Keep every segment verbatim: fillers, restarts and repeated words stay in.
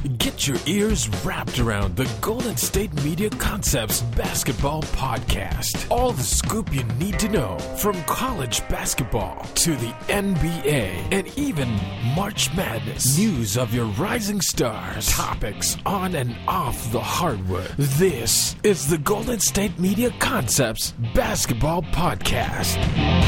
Get your ears wrapped around the Golden State Media Concepts Basketball Podcast. All the scoop you need to know from college basketball to the N B A and even March Madness. News of your rising stars. Topics on and off the hardwood. This is the Golden State Media Concepts Basketball Podcast.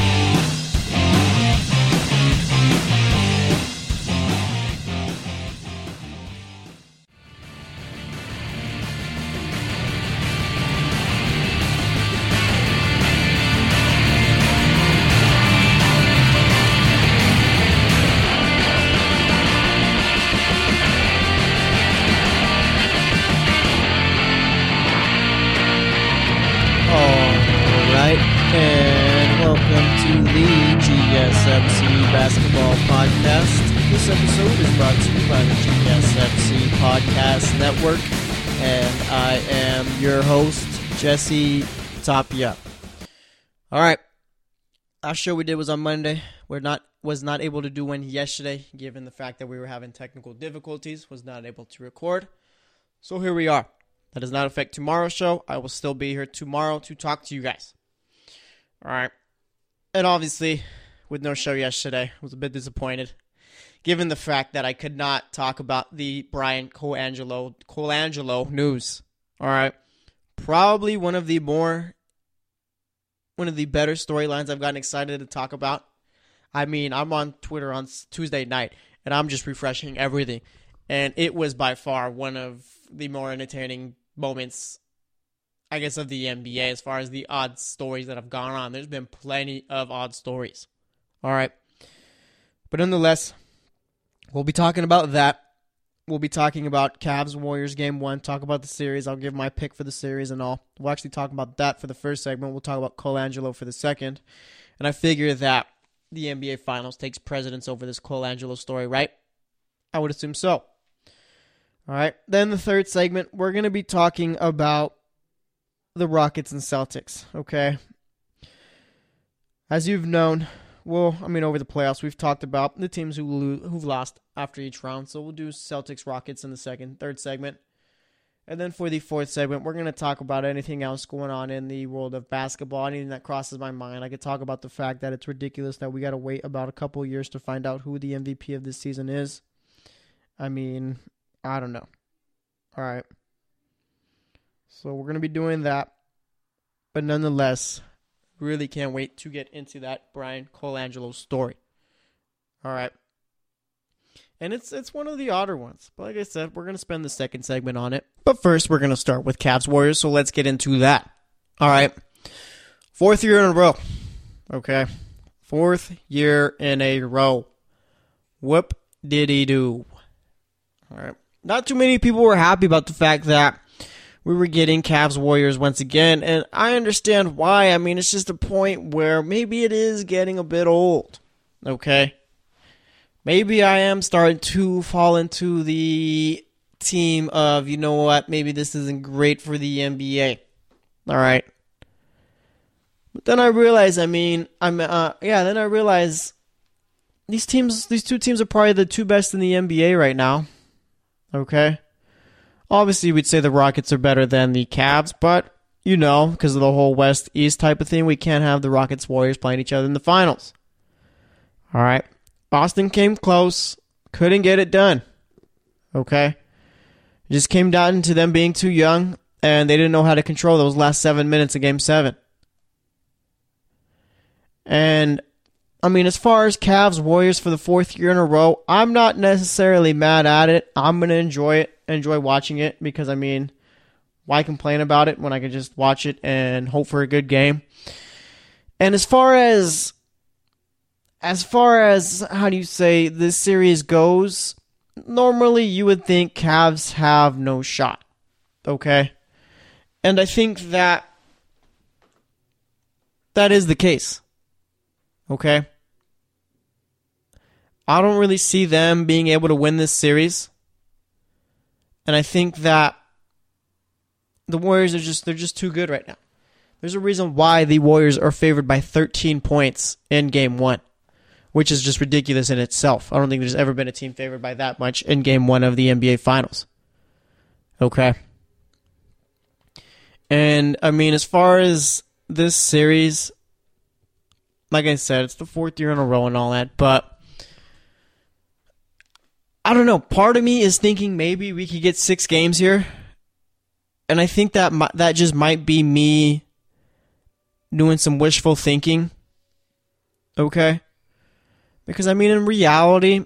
Basketball Podcast. This episode is brought to you by the G S F C Podcast Network, and I am your host, Jesse Tapia. All right, our show we did was on Monday. We're not was not able to do one yesterday, given the fact that we were having technical difficulties. Was not able to record, so here we are. That does not affect tomorrow's show. I will still be here tomorrow to talk to you guys. All right, and obviously, with no show yesterday, I was a bit disappointed, given the fact that I could not talk about the Bryan Colangelo, Colangelo news. All right, probably one of the more, one of the better storylines I've gotten excited to talk about. I mean, I'm on Twitter on Tuesday night, and I'm just refreshing everything, and it was by far one of the more entertaining moments, I guess, of the N B A as far as the odd stories that have gone on. There's been plenty of odd stories. All right. But nonetheless, we'll be talking about that. We'll be talking about Cavs-Warriors game one, talk about the series. I'll give my pick for the series and all. We'll actually talk about that for the first segment. We'll talk about Colangelo for the second. And I figure that the N B A Finals takes precedence over this Colangelo story, right? I would assume so. All right. Then the third segment, we're going to be talking about the Rockets and Celtics, okay? As you've known, well, I mean, over the playoffs, we've talked about the teams who lo- who've lost after each round. So we'll do Celtics, Rockets in the second, third segment. And then for the fourth segment, we're going to talk about anything else going on in the world of basketball, anything that crosses my mind. I could talk about the fact that it's ridiculous that we got to wait about a couple years to find out who the M V P of this season is. I mean, I don't know. All right. So we're going to be doing that. But nonetheless, really can't wait to get into that Bryan Colangelo story. All right. And it's it's one of the odder ones. But like I said, we're going to spend the second segment on it. But first, we're going to start with Cavs Warriors, so let's get into that. All right. Fourth year in a row. Okay. Fourth year in a row. Whoop did he do? All right. Not too many people were happy about the fact that we were getting Cavs Warriors once again, and I understand why. I mean, it's just a point where maybe it is getting a bit old, okay? Maybe I am starting to fall into the team of, you know what, maybe this isn't great for the N B A, all right? But then I realize, I mean, I'm, uh, yeah, then I realize these teams, these two teams are probably the two best in the N B A right now, okay? Obviously, we'd say the Rockets are better than the Cavs, but, you know, because of the whole West-East type of thing, we can't have the Rockets-Warriors playing each other in the finals. All right. Boston came close, couldn't get it done. Okay? It just came down to them being too young, and they didn't know how to control those last seven minutes of Game seven. And, I mean, as far as Cavs-Warriors for the fourth year in a row, I'm not necessarily mad at it. I'm going to enjoy it. Enjoy watching it because, I mean, why complain about it when I can just watch it and hope for a good game? And as far as, as far as, how do you say, this series goes, normally you would think Cavs have no shot, okay? And I think that that is the case, okay? I don't really see them being able to win this series. And I think that the Warriors are just, they're just too good right now. There's a reason why the Warriors are favored by thirteen points in game one, which is just ridiculous in itself. I don't think there's ever been a team favored by that much in game one of the N B A Finals. Okay. And, I mean, as far as this series, like I said, it's the fourth year in a row and all that, but I don't know. Part of me is thinking maybe we could get six games here, and I think that that just might be me doing some wishful thinking, okay? Because, I mean, in reality,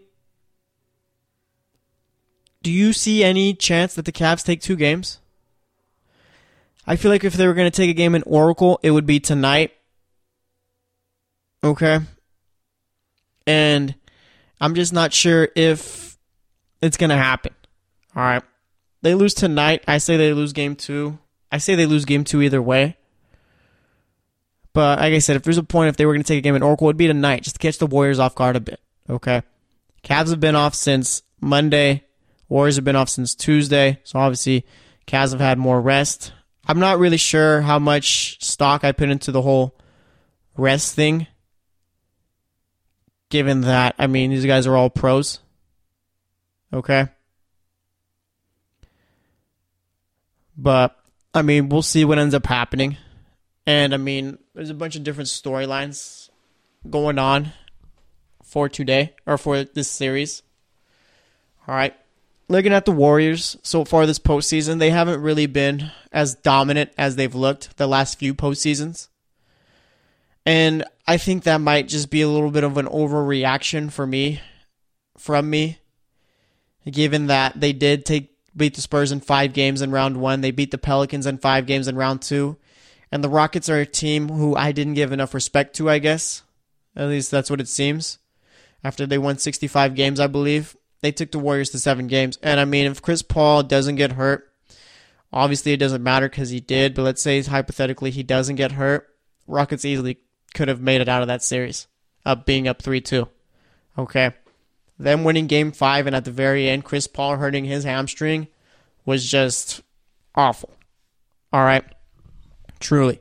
do you see any chance that the Cavs take two games? I feel like if they were going to take a game in Oracle, it would be tonight. Okay? And I'm just not sure if it's going to happen. All right? They lose tonight. I say they lose game two. I say they lose game two either way. But like I said, if there's a point if they were going to take a game in Oracle, it would be tonight, just to catch the Warriors off guard a bit. Okay? Cavs have been off since Monday. Warriors have been off since Tuesday. So obviously, Cavs have had more rest. I'm not really sure how much stock I put into the whole rest thing, given that, I mean, these guys are all pros. Okay? But, I mean, we'll see what ends up happening. And, I mean, there's a bunch of different storylines going on for today, or for this series. All right. Looking at the Warriors so far this postseason, they haven't really been as dominant as they've looked the last few postseasons. And I think that might just be a little bit of an overreaction for me, from me, given that they did take beat the Spurs in five games in round one. They beat the Pelicans in five games in round two. And the Rockets are a team who I didn't give enough respect to, I guess. At least that's what it seems. After they won sixty-five games, I believe. They took the Warriors to seven games. And, I mean, if Chris Paul doesn't get hurt, obviously it doesn't matter because he did, but let's say hypothetically he doesn't get hurt, Rockets easily could have made it out of that series, up being up three two. Okay. Them winning game five, and at the very end, Chris Paul hurting his hamstring was just awful. All right. Truly.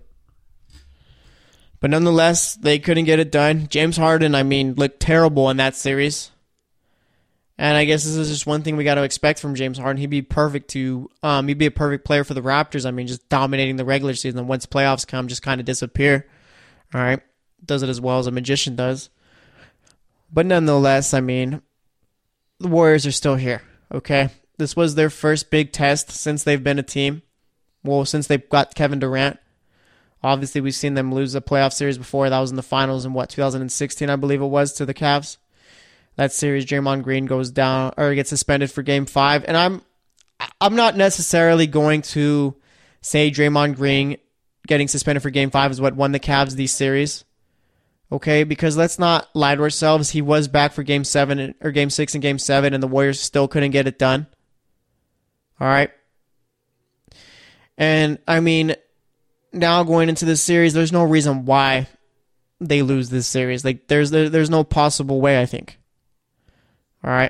But nonetheless, they couldn't get it done. James Harden, I mean, looked terrible in that series. And I guess this is just one thing we got to expect from James Harden. He'd be perfect to, um, he'd be a perfect player for the Raptors. I mean, just dominating the regular season. And once playoffs come, just kind of disappear. All right. Does it as well as a magician does. But nonetheless, I mean, the Warriors are still here. Okay. This was their first big test since they've been a team. Well, since they got Kevin Durant. Obviously, we've seen them lose a playoff series before. That was in the finals in, what, two thousand sixteen, I believe it was, to the Cavs. That series, Draymond Green goes down or gets suspended for game five. And I'm I'm not necessarily going to say Draymond Green getting suspended for game five is what won the Cavs these series. Okay, because let's not lie to ourselves. He was back for game seven or game six and game seven, and the Warriors still couldn't get it done. All right. And I mean, now going into this series, there's no reason why they lose this series. Like there's there, there's no possible way, I think. All right.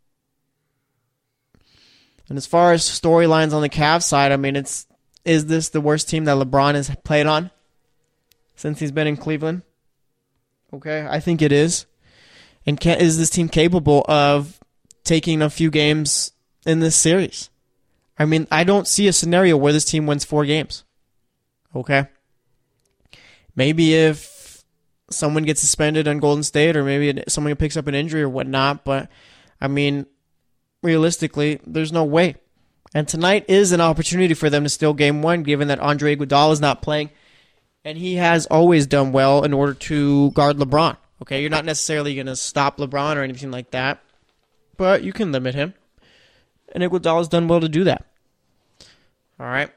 And as far as storylines on the Cavs side, I mean, it's is this the worst team that LeBron has played on since he's been in Cleveland? Okay, I think it is. And can, is this team capable of taking a few games in this series? I mean, I don't see a scenario where this team wins four games. Okay? Maybe if someone gets suspended on Golden State, or maybe someone picks up an injury or whatnot, but I mean, realistically, there's no way. And tonight is an opportunity for them to steal game one, given that Andre Iguodala is not playing, and he has always done well in order to guard LeBron. Okay, you're not necessarily going to stop LeBron or anything like that, but you can limit him, and Iguodala's done well to do that. All right.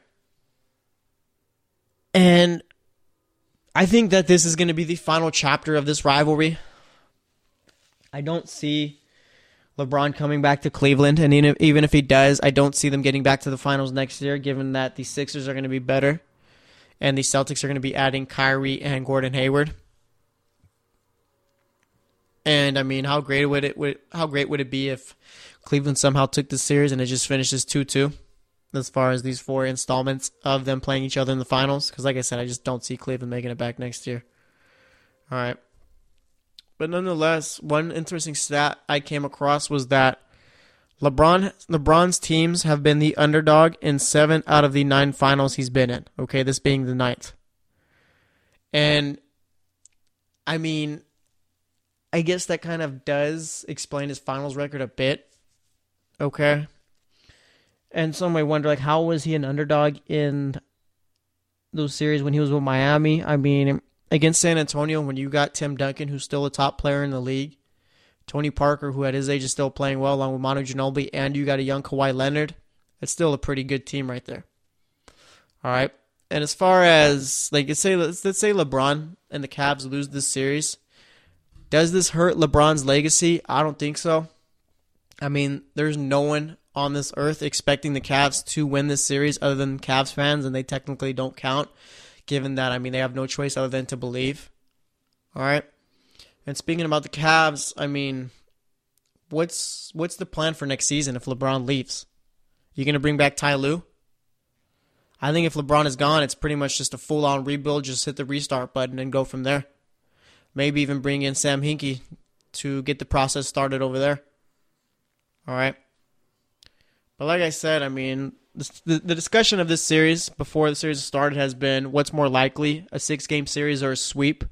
And I think that this is going to be the final chapter of this rivalry. I don't see LeBron coming back to Cleveland, and even if he does, I don't see them getting back to the finals next year, given that the Sixers are going to be better, and the Celtics are going to be adding Kyrie and Gordon Hayward. And I mean, how great would it would how great would it be if Cleveland somehow took the series and it just finishes two two? As far as these four installments of them playing each other in the finals. Because like I said, I just don't see Cleveland making it back next year. All right. But nonetheless, one interesting stat I came across was that LeBron LeBron's teams have been the underdog in seven out of the nine finals he's been in. Okay, this being the ninth. And, I mean, I guess that kind of does explain his finals record a bit. Okay. And some may wonder, like, how was he an underdog in those series when he was with Miami? I mean, against San Antonio, when you got Tim Duncan, who's still a top player in the league, Tony Parker, who at his age is still playing well, along with Manu Ginobili, and you got a young Kawhi Leonard, it's still a pretty good team right there. All right. And as far as, like, let's say, let's, let's say LeBron and the Cavs lose this series, does this hurt LeBron's legacy? I don't think so. I mean, there's no one on this earth expecting the Cavs to win this series other than Cavs fans, and they technically don't count, given that, I mean, they have no choice other than to believe. All right? And speaking about the Cavs, I mean, what's what's the plan for next season if LeBron leaves? You going to bring back Ty Lue? I think if LeBron is gone, it's pretty much just a full-on rebuild, just hit the restart button and go from there. Maybe even bring in Sam Hinkie to get the process started over there. All right? But like I said, I mean, the, the discussion of this series before the series started has been what's more likely, a six-game series or a sweep.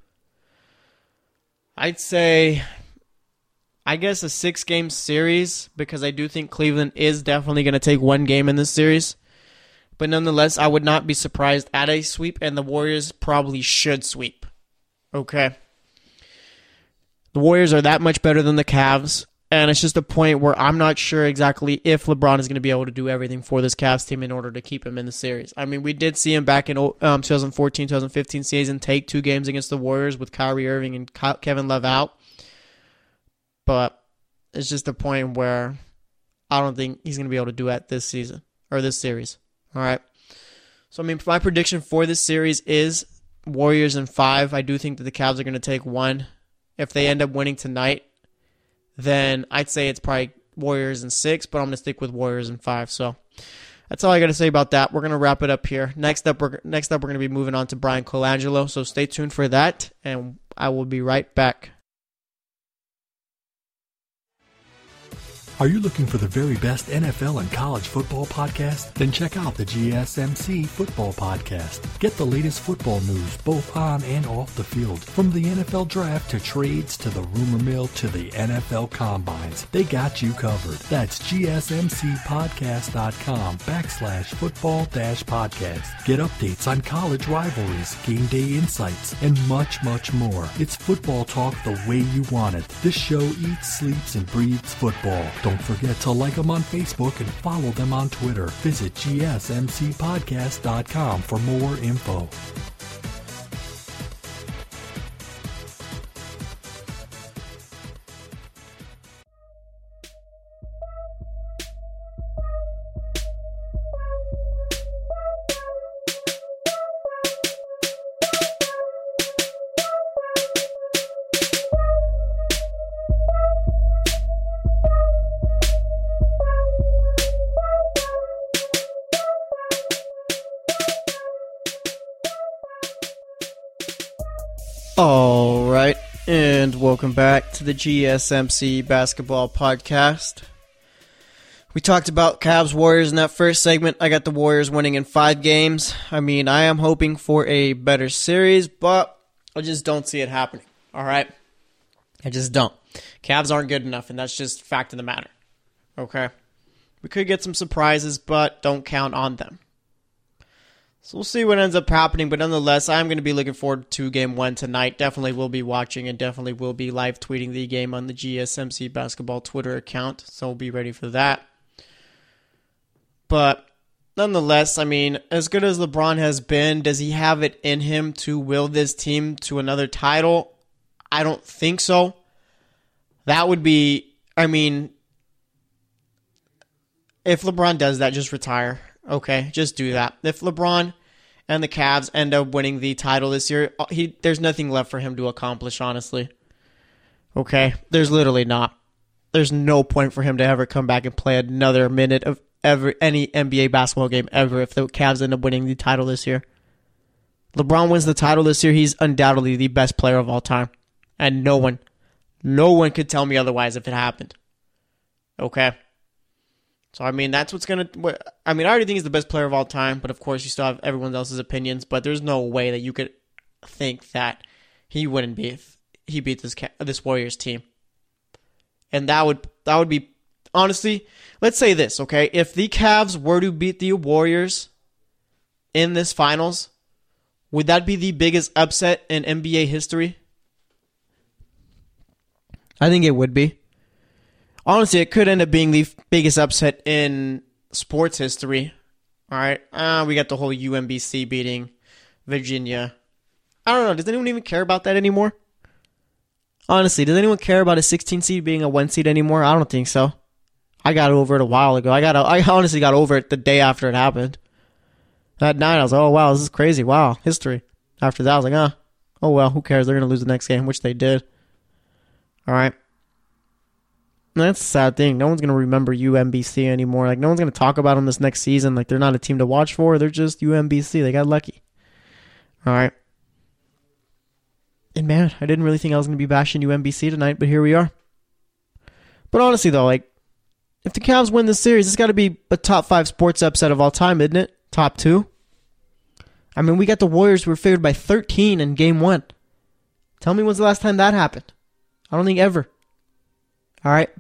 I'd say, I guess a six-game series, because I do think Cleveland is definitely going to take one game in this series. But nonetheless, I would not be surprised at a sweep, and the Warriors probably should sweep. Okay? The Warriors are that much better than the Cavs, and it's just a point where I'm not sure exactly if LeBron is going to be able to do everything for this Cavs team in order to keep him in the series. I mean, we did see him back in um, twenty fourteen twenty fifteen season take two games against the Warriors with Kyrie Irving and Kevin Love out. But it's just a point where I don't think he's going to be able to do that this season, or this series. All right. So, I mean, my prediction for this series is Warriors in five. I do think that the Cavs are going to take one. If they end up winning tonight, then I'd say it's probably Warriors in six, but I'm going to stick with Warriors in five. So that's all I got to say about that. We're going to wrap it up here. Next up, we're, next up, we're going to be moving on to Brian Colangelo. So stay tuned for that, and I will be right back. Are you looking for the very best N F L and college football podcast? Then check out the G S M C Football Podcast. Get the latest football news both on and off the field. From the N F L Draft to trades to the rumor mill to the N F L Combines, they got you covered. That's gsmcpodcast.com backslash football dash podcast. Get updates on college rivalries, game day insights, and much, much more. It's football talk the way you want it. This show eats, sleeps, and breathes football. Don't forget to like them on Facebook and follow them on Twitter. Visit g s m c podcast dot com for more info. All right, and welcome back to the G S M C Basketball Podcast. We talked about Cavs Warriors in that first segment. I got the Warriors winning in five games. I mean, I am hoping for a better series, but I just don't see it happening. All right, I just don't. Cavs aren't good enough, and that's just fact of the matter. Okay, we could get some surprises, but don't count on them. So we'll see what ends up happening, but nonetheless, I'm going to be looking forward to game one tonight. Definitely will be watching and definitely will be live tweeting the game on the G S M C Basketball Twitter account, so we'll be ready for that. But nonetheless, I mean, as good as LeBron has been, does he have it in him to will this team to another title? I don't think so. That would be, I mean, if LeBron does that, just retire. Okay, just do that. If LeBron and the Cavs end up winning the title this year, he there's nothing left for him to accomplish, honestly. Okay? There's literally not. There's no point for him to ever come back and play another minute of ever any N B A basketball game ever if the Cavs end up winning the title this year. LeBron wins the title this year, he's undoubtedly the best player of all time. And no one, no one could tell me otherwise if it happened. Okay? So, I mean, that's what's going to... I mean, I already think he's the best player of all time, but of course you still have everyone else's opinions, but there's no way that you could think that he wouldn't be if he beat this this Warriors team. And that would that would be... Honestly, let's say this, okay? If the Cavs were to beat the Warriors in this finals, would that be the biggest upset in N B A history? I think it would be. Honestly, it could end up being the biggest upset in sports history. All right, uh, we got the whole U M B C beating Virginia. I don't know. Does anyone even care about that anymore? Honestly, does anyone care about a sixteen seed being a one seed anymore? I don't think so. I got over it a while ago. I got. I honestly got over it the day after it happened. That night, I was like, oh, wow, this is crazy. Wow, history. After that, I was like, ah, oh, well, who cares? They're going to lose the next game, which they did. All right. And that's a sad thing. No one's going to remember U M B C anymore. Like, no one's going to talk about them this next season. Like, they're not a team to watch for. They're just U M B C. They got lucky. All right. And, man, I didn't really think I was going to be bashing U M B C tonight, but here we are. But honestly, though, like, if the Cavs win this series, it's got to be a top five sports upset of all time, isn't it? Top two. I mean, we got the Warriors who were favored by thirteen in game one. Tell me when's the last time that happened. I don't think ever. All right.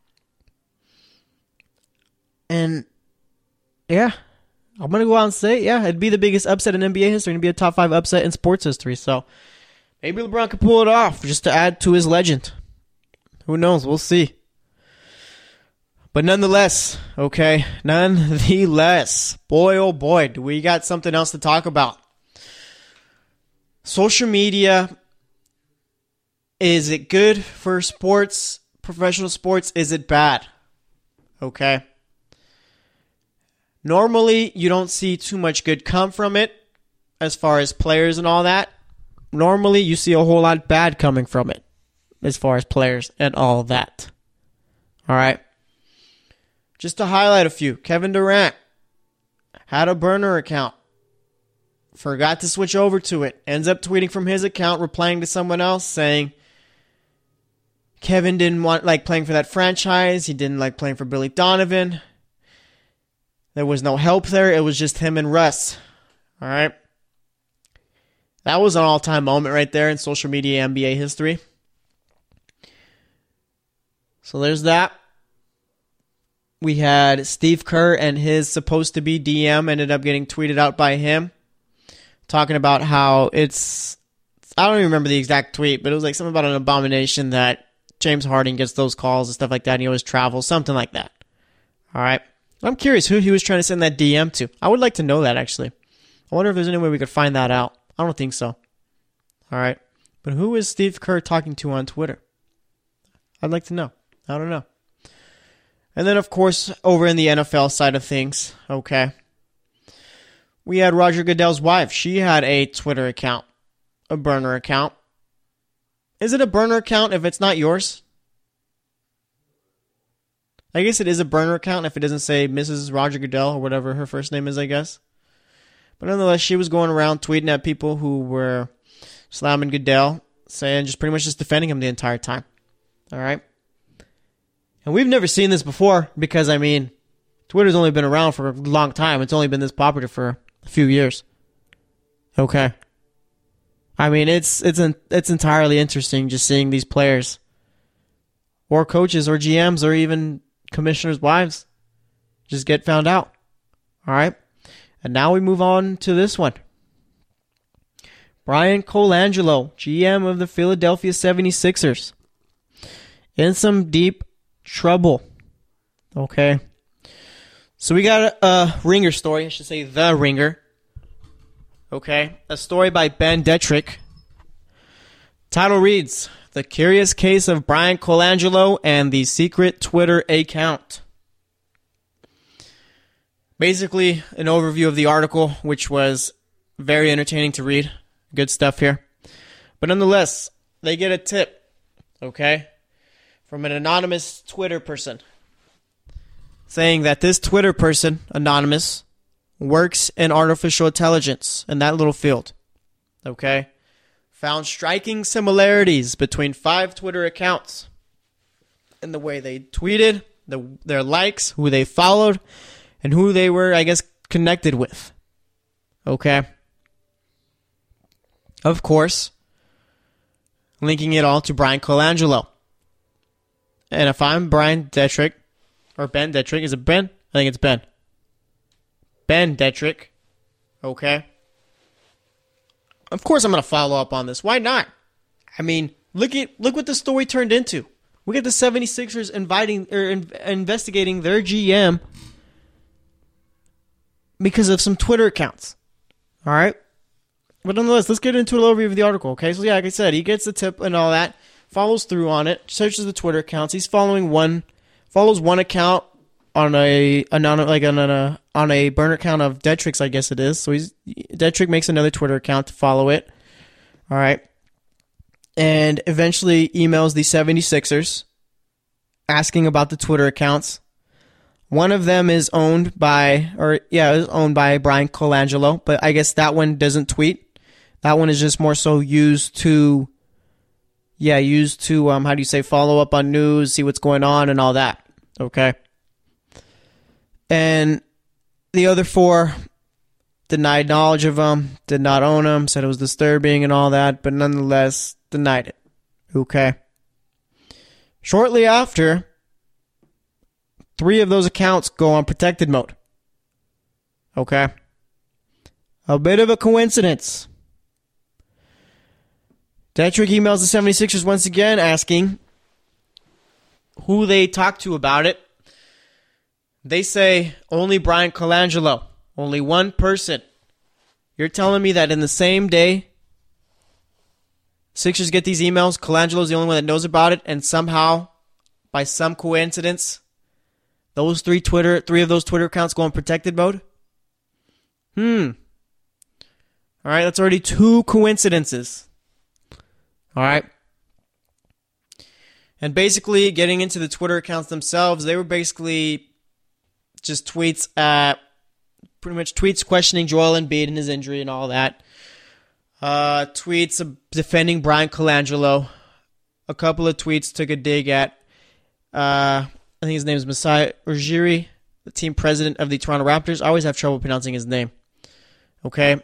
And, yeah, I'm going to go out and say, yeah, it'd be the biggest upset in N B A history. It'd be a top five upset in sports history. So, maybe LeBron could pull it off just to add to his legend. Who knows? We'll see. But nonetheless, okay, nonetheless, boy, oh boy, do we got something else to talk about. Social media, is it good for sports, professional sports? Is it bad? Okay. Normally, you don't see too much good come from it as far as players and all that. Normally, you see a whole lot bad coming from it as far as players and all that. All right. Just to highlight a few, Kevin Durant had a burner account. Forgot to switch over to it. Ends up tweeting from his account, replying to someone else saying Kevin didn't want like playing for that franchise. He didn't like playing for Billy Donovan. There was no help there. It was just him and Russ. All right. That was an all-time moment right there in social media N B A history. So there's that. We had Steve Kerr and his supposed-to-be D M ended up getting tweeted out by him, talking about how it's, I don't even remember the exact tweet, but it was like something about an abomination that James Harden gets those calls and stuff like that, and he always travels, something like that. All right. I'm curious who he was trying to send that D M to. I would like to know that, actually. I wonder if there's any way we could find that out. I don't think so. All right. But who is Steve Kerr talking to on Twitter? I'd like to know. I don't know. And then, of course, over in the N F L side of things, okay, we had Roger Goodell's wife. She had a Twitter account, a burner account. Is it a burner account if it's not yours? I guess it is a burner account if it doesn't say Missus Roger Goodell or whatever her first name is, I guess. But nonetheless, she was going around tweeting at people who were slamming Goodell, saying just pretty much just defending him the entire time. All right? And we've never seen this before because, I mean, Twitter's only been around for a long time. It's only been this popular for a few years. Okay. I mean, it's it's it's entirely interesting just seeing these players or coaches or G Ms or even commissioners' wives just get found out. All right. And now we move on to this one. Brian Colangelo, G M of the Philadelphia seventy-sixers, in some deep trouble. Okay. So we got a, a Ringer story. I should say the Ringer. Okay. A story by Ben Detrick. Title reads, The Curious Case of Brian Colangelo and the Secret Twitter Account. Basically, an overview of the article, which was very entertaining to read. Good stuff here. But nonetheless, they get a tip. Okay. From an anonymous Twitter person, saying that this Twitter person, anonymous, works in artificial intelligence in that little field. Okay? Found striking similarities between five Twitter accounts in the way they tweeted, the, their likes, who they followed, and who they were, I guess, connected with. Okay? Of course, linking it all to Brian Colangelo. And if I'm Brian Detrick, or Ben Detrick, is it Ben? I think it's Ben. Ben Detrick. Okay? Of course I'm going to follow up on this. Why not? I mean, look at look what the story turned into. We get the seventy-sixers inviting or in, investigating their G M because of some Twitter accounts. All right? But nonetheless, let's get into an overview of the article, okay? So yeah, like I said, he gets the tip and all that, follows through on it, searches the Twitter accounts. He's following one, follows one account on a, a non, like on a on a burner account of Detrick's, I guess it is. So he's Detrick makes another Twitter account to follow it. All right. And eventually emails the seventy-sixers asking about the Twitter accounts. One of them is owned by, or yeah, is owned by Brian Colangelo, but I guess that one doesn't tweet. That one is just more so used to, yeah, used to, um, how do you say, follow up on news, see what's going on and all that. Okay. And the other four denied knowledge of them, did not own them, said it was disturbing and all that, but nonetheless denied it. Okay. Shortly after, three of those accounts go on protected mode. Okay. A bit of a coincidence. Detrick emails the seventy-sixers once again asking who they talked to about it. They say only Brian Colangelo. Only one person. You're telling me that in the same day, Sixers get these emails, Colangelo's the only one that knows about it, and somehow, by some coincidence, those three Twitter, three of those Twitter accounts go in protected mode? Hmm. All right, that's already two coincidences. All right. And basically, getting into the Twitter accounts themselves, they were basically just tweets at, pretty much tweets questioning Joel Embiid and his injury and all that. Uh, tweets defending Brian Colangelo. A couple of tweets took a dig at, uh, I think his name is Masai Ujiri, the team president of the Toronto Raptors. I always have trouble pronouncing his name. Okay.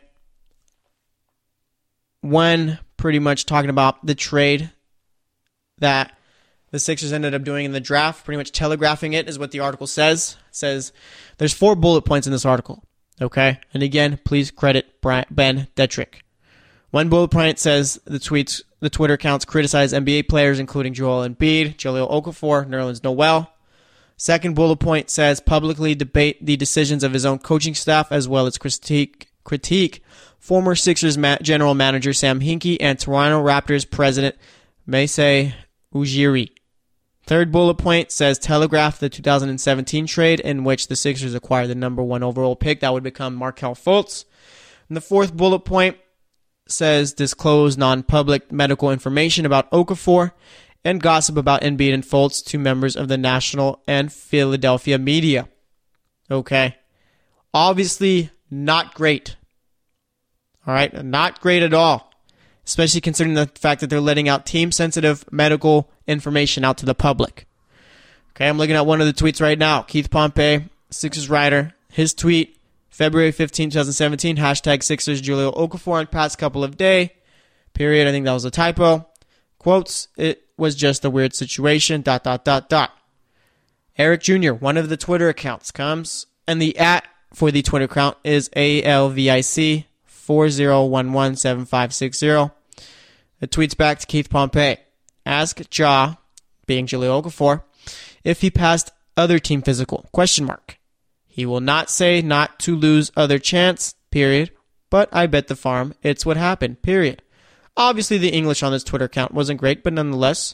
One pretty much talking about the trade that the Sixers ended up doing in the draft, pretty much telegraphing it is what the article says. It says there's four bullet points in this article. Okay. And again, please credit Brian, Ben Detrick. One bullet point says the tweets, the Twitter accounts criticize N B A players, including Joel Embiid, Jahlil Okafor, Nerlens Noel. Second bullet point says publicly debate the decisions of his own coaching staff as well as critique critique former Sixers ma- general manager Sam Hinkie and Toronto Raptors president Masai Ujiri. Third bullet point says telegraph the two thousand seventeen trade in which the Sixers acquired the number one overall pick that would become Markelle Fultz. And the fourth bullet point says disclose non-public medical information about Okafor and gossip about Embiid and Fultz to members of the national and Philadelphia media. Okay. Obviously not great. All right. Not great at all. Especially considering the fact that they're letting out team-sensitive medical information out to the public. Okay, I'm looking at one of the tweets right now. Keith Pompey, Sixers writer, his tweet, February fifteenth, twenty seventeen, hashtag Sixers Jahlil Okafor in past couple of day, period. I think that was a typo. Quotes, it was just a weird situation, dot, dot, dot, dot. Eric Junior, one of the Twitter accounts, comes, and the at for the Twitter account is A L V I C four zero one one seven five six zero. It tweets back to Keith Pompey. Ask Ja, being Jahlil Okafor, if he passed other team physical, question mark. He will not say not to lose other chance, period. But I bet the farm it's what happened, period. Obviously the English on this Twitter account wasn't great, but nonetheless,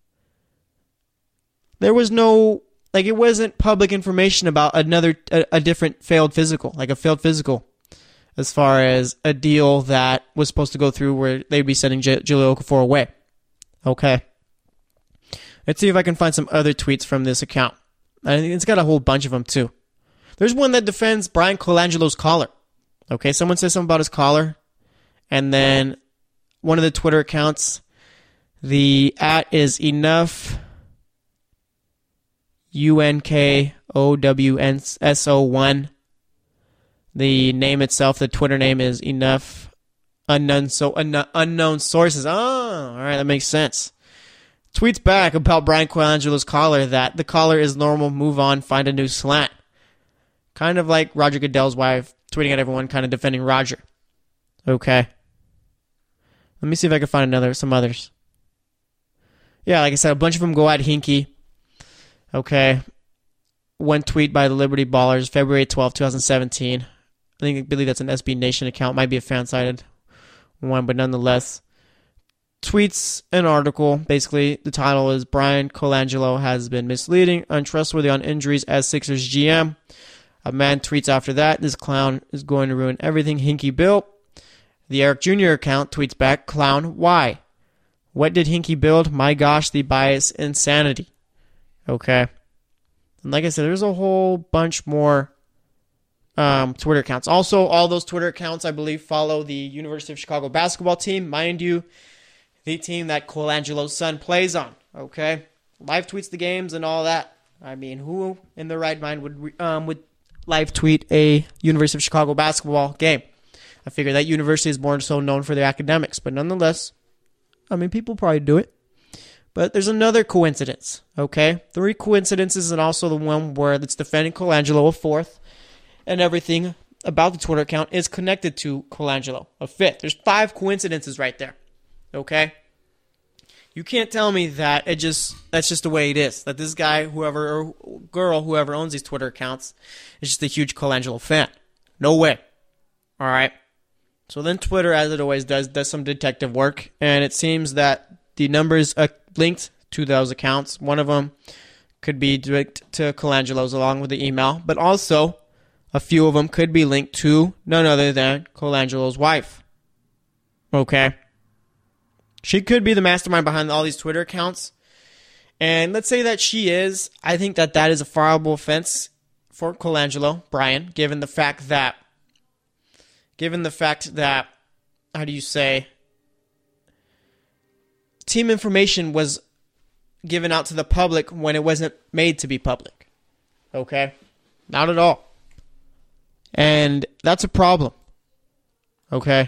there was no, like it wasn't public information about another, a, a different failed physical, like a failed physical. As far as a deal that was supposed to go through where they'd be sending J- Jahlil Okafor away. Okay. Let's see if I can find some other tweets from this account. I think it's got a whole bunch of them too. There's one that defends Brian Colangelo's collar. Okay, someone says something about his collar. And then one of the Twitter accounts, the at is enough. U N K O W S O one. The name itself, the Twitter name is Enough Unknown so un- Unknown Sources. Oh, all right, that makes sense. Tweets back about Brian Colangelo's collar that the collar is normal, move on, find a new slant. Kind of like Roger Goodell's wife tweeting at everyone, kind of defending Roger. Okay. Let me see if I can find another, some others. Yeah, like I said, a bunch of them go at Hinkie. Okay. One tweet by the Liberty Ballers, February twelfth, twenty seventeen. I think I believe that's an S B Nation account. Might be a fan-sided one, but nonetheless. Tweets an article. Basically, the title is Brian Colangelo has been misleading, untrustworthy on injuries as Sixers G M. A man tweets after that, this clown is going to ruin everything Hinkie built. The Eric Junior account tweets back, clown, why? What did Hinkie build? My gosh, the bias, insanity. Okay. And like I said, there's a whole bunch more um, Twitter accounts. Also, all those Twitter accounts, I believe, follow the University of Chicago basketball team. Mind you, the team that Colangelo's son plays on. Okay? Live tweets the games and all that. I mean, who in their right mind would um, would live tweet a University of Chicago basketball game? I figure that university is more so known for their academics. But nonetheless, I mean, people probably do it. But there's another coincidence, okay? Three coincidences and also the one where it's defending Colangelo, a fourth, and everything about the Twitter account is connected to Colangelo, a fifth. There's five coincidences right there, okay? You can't tell me that it just that's just the way it is, that this guy, whoever, or girl, whoever owns these Twitter accounts, is just a huge Colangelo fan. No way, all right? So then Twitter, as it always does, does some detective work, and it seems that the numbers are linked to those accounts. One of them could be direct to Colangelo's along with the email, but also a few of them could be linked to none other than Colangelo's wife. Okay? She could be the mastermind behind all these Twitter accounts, and let's say that she is. I think that that is a fireable offense for Colangelo, Brian, given the fact that, given the fact that, how do you say, team information was given out to the public when it wasn't made to be public. Okay? Not at all. And that's a problem. Okay?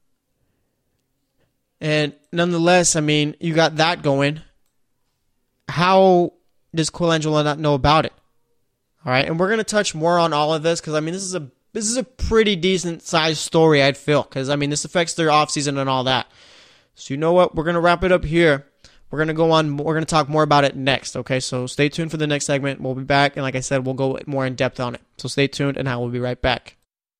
And nonetheless, I mean, you got that going. How does Colangelo not know about it? All right? And we're going to touch more on all of this because, I mean, this is a this is a pretty decent sized story, I'd feel, because, I mean, this affects their offseason and all that. So you know what? We're going to wrap it up here. We're going to go on. We're going to talk more about it next. Okay, so stay tuned for the next segment. We'll be back. And like I said, we'll go more in depth on it. So stay tuned and I will be right back.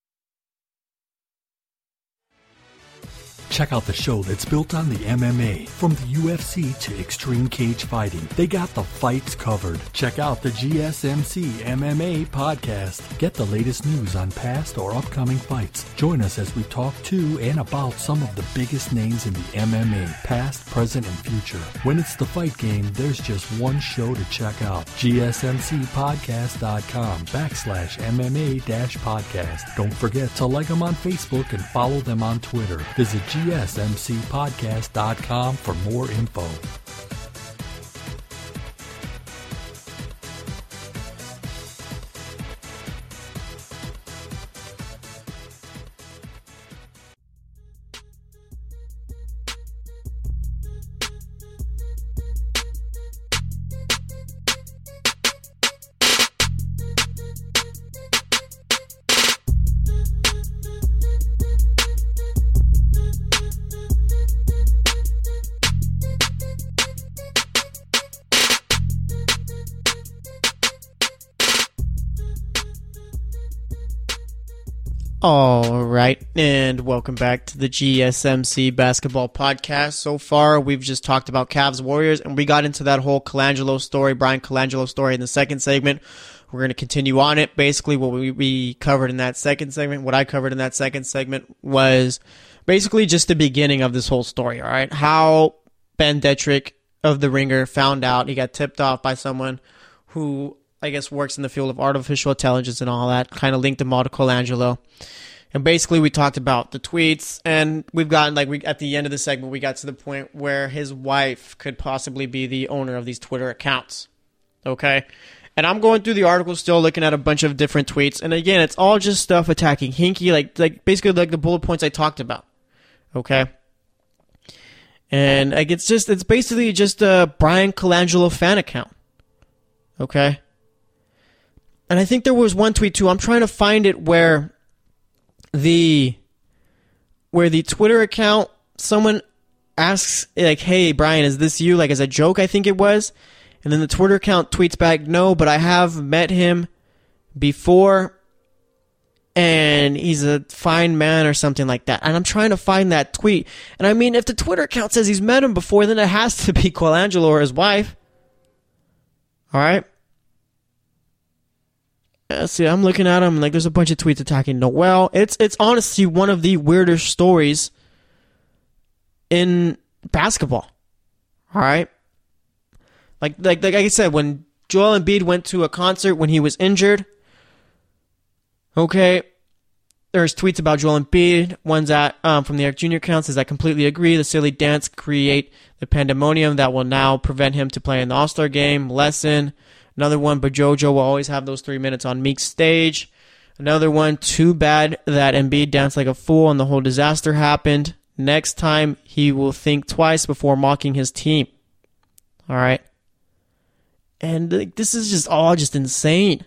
Check out the show that's built on the M M A. From the U F C to extreme cage fighting, they got the fights covered. Check out the G S M C M M A podcast. Get the latest news on past or upcoming fights. Join us as we talk to and about some of the biggest names in the M M A, past, present, and future. When it's the fight game, there's just one show to check out. G S M C podcast dot com backslash M M A dash podcast. Don't forget to like them on Facebook and follow them on Twitter. Visit G S M C podcast dot com for more info. All right, and welcome back to the G S M C Basketball Podcast. So far, we've just talked about Cavs Warriors, and we got into that whole Colangelo story, Brian Colangelo story in the second segment. We're going to continue on it. Basically, what we, we covered in that second segment, what I covered in that second segment was basically just the beginning of this whole story, all right? How Ben Detrick of The Ringer found out. He got tipped off by someone who, I guess, works in the field of artificial intelligence and all that, kind of linked him all to Colangelo. And basically, we talked about the tweets, and we've gotten, like, we at the end of the segment, we got to the point where his wife could possibly be the owner of these Twitter accounts. Okay? And I'm going through the article still, looking at a bunch of different tweets. And again, it's all just stuff attacking Hinkie, like like basically like the bullet points I talked about. Okay? And like it's just it's basically just a Bryan Colangelo fan account. Okay? And I think there was one tweet too. I'm trying to find it where the where the Twitter account, someone asks like, "Hey Brian, is this you?" Like as a joke, I think it was. And then the Twitter account tweets back, "No, but I have met him before, and he's a fine man," or something like that. And I'm trying to find that tweet. And I mean, if the Twitter account says he's met him before, then it has to be Colangelo or his wife. All right? Uh, see, I'm looking at him, like there's a bunch of tweets attacking Noel. It's, it's honestly one of the weirder stories in basketball. All right? Like, like, like I said, when Joel Embiid went to a concert when he was injured, okay, there's tweets about Joel Embiid. One's at um, from the Eric Junior account says, "I completely agree. The silly dance create the pandemonium that will now prevent him to play in the All-Star game. Lesson." Another one, "But JoJo will always have those three minutes on Meek's stage." Another one, "Too bad that Embiid danced like a fool and the whole disaster happened. Next time he will think twice before mocking his team." All right. And like, this is just all just insane.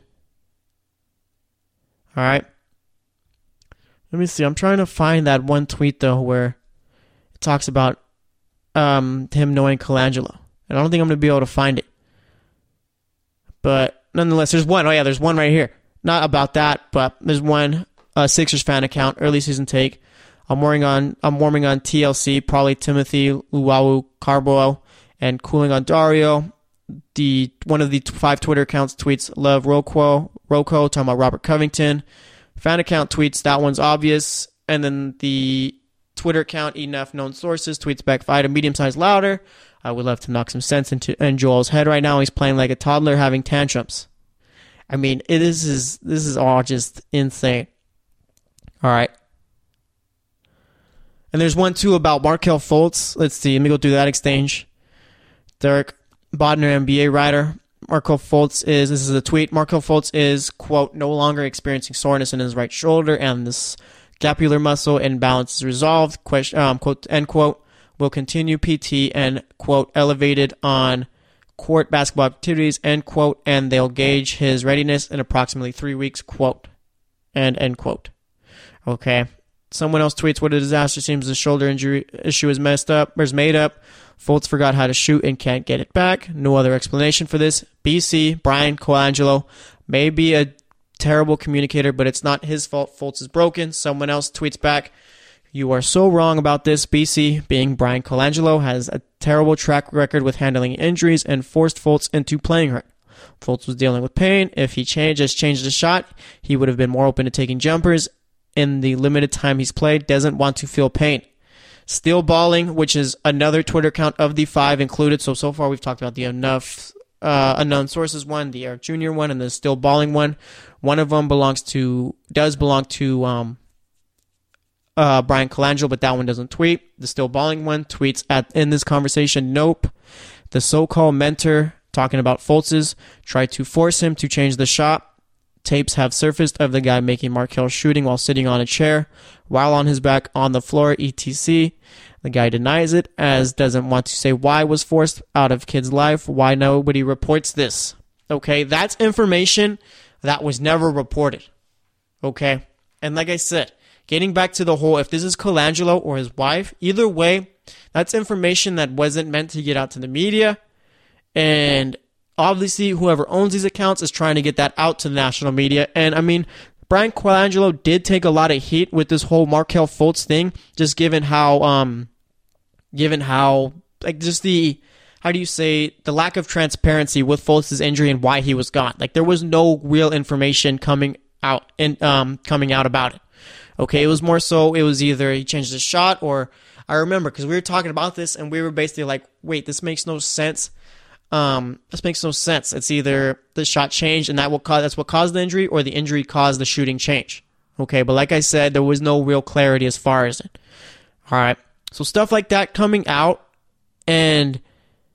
All right. Let me see. I'm trying to find that one tweet, though, where it talks about um, him knowing Colangelo. And I don't think I'm going to be able to find it. But nonetheless, there's one. Oh, yeah, there's one right here. Not about that, but there's one uh, Sixers fan account, early season take. I'm warming on I'm warming on T L C, probably Timothy Luwawu Carbo, and cooling on Dario. The one of the five Twitter accounts tweets "Love Rocco," Rocco talking about Robert Covington. Fan account tweets "That one's obvious," and then the Twitter account E N F Known Sources tweets back, "If I had a medium size louder, I would love to knock some sense into in Joel's head right now. He's playing like a toddler having tantrums." I mean, it is is this is all just insane. All right. And there's one too about Markelle Fultz. Let's see. Let me go through that exchange. Derek Bodner, N B A writer. Markelle Fultz is, this is a tweet, Markelle Fultz is, quote, "no longer experiencing soreness in his right shoulder and this scapular muscle imbalance is resolved," question, um, quote, end quote, "will continue P T and, quote, elevated on court basketball activities," end quote, "and they'll gauge his readiness in approximately three weeks," quote, and end quote. Okay. Someone else tweets, "What a disaster. Seems the shoulder injury issue is messed up, or is made up. Fultz forgot how to shoot and can't get it back. No other explanation for this. B C, Bryan Colangelo, may be a terrible communicator, but it's not his fault. Fultz is broken." Someone else tweets back, "You are so wrong about this. B C, being Bryan Colangelo, has a terrible track record with handling injuries and forced Fultz into playing hurt. Fultz was dealing with pain. If he changed, just changed his shot, he would have been more open to taking jumpers. In the limited time he's played, doesn't want to feel pain." Still Balling, which is another Twitter account of the five included. So, so far we've talked about the enough uh, unknown sources one, the Eric Junior one, and the Still Balling one. One of them belongs to, does belong to um, uh, Bryan Colangelo, but that one doesn't tweet. The Still Balling one tweets at in this conversation, "Nope. The so-called mentor talking about Fultz's tried to force him to change the shot. Tapes have surfaced of the guy making Markelle shooting while sitting on a chair, while on his back on the floor, et cetera. The guy denies it, as doesn't want to say why was forced out of kid's life, why nobody reports this." Okay, that's information that was never reported. Okay, and like I said, getting back to the whole, if this is Colangelo or his wife, either way, that's information that wasn't meant to get out to the media, and obviously, whoever owns these accounts is trying to get that out to the national media. And, I mean, Bryan Colangelo did take a lot of heat with this whole Markelle Fultz thing, just given how, um, given how, like, just the, how do you say, the lack of transparency with Fultz's injury and why he was gone. Like, there was no real information coming out, in, um, coming out about it. Okay, it was more so, it was either he changed his shot, or, I remember, because we were talking about this, and we were basically like, wait, this makes no sense. Um, this makes no sense. It's either the shot changed and that will cause that's what caused the injury, or the injury caused the shooting change. Okay, but like I said, there was no real clarity as far as it. All right, so stuff like that coming out, and